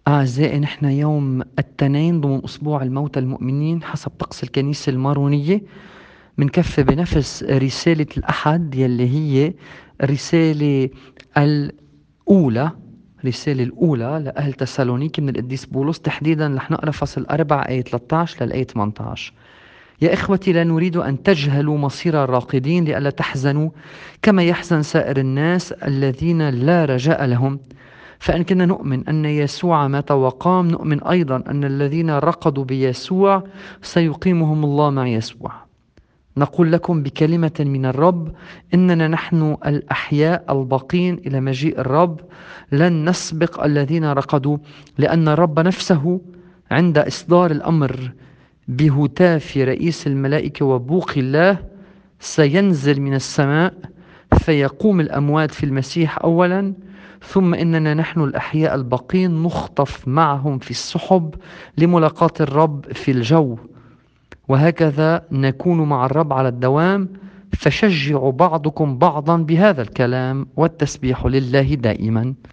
أعزائي، نحن يوم الاثنين ضمن أسبوع الموتى المؤمنين حسب طقس الكنيسة المارونية. منكفي بنفس رسالة الأحد يلي هي الرسالة الأولى الرسالة الأولى لأهل تسالونيكي من القديس بولس. تحديدا رح نقرأ فصل 4 آية 13 للآية 18. يا إخوتي، لا نريد أن تجهلوا مصير الراقدين لئلا تحزنوا كما يحزن سائر الناس الذين لا رجاء لهم. فإن كنا نؤمن أن يسوع مات وقام، نؤمن أيضا أن الذين رقدوا بيسوع سيقيمهم الله مع يسوع. نقول لكم بكلمة من الرب إننا نحن الأحياء الباقين إلى مجيء الرب لن نسبق الذين رقدوا، لأن الرب نفسه عند إصدار الأمر بهتاف رئيس الملائكة وبوق الله سينزل من السماء، فيقوم الأموات في المسيح أولا، ثم إننا نحن الأحياء الباقين نخطف معهم في السحب لملاقاة الرب في الجو، وهكذا نكون مع الرب على الدوام. فشجعوا بعضكم بعضا بهذا الكلام، والتسبيح لله دائما.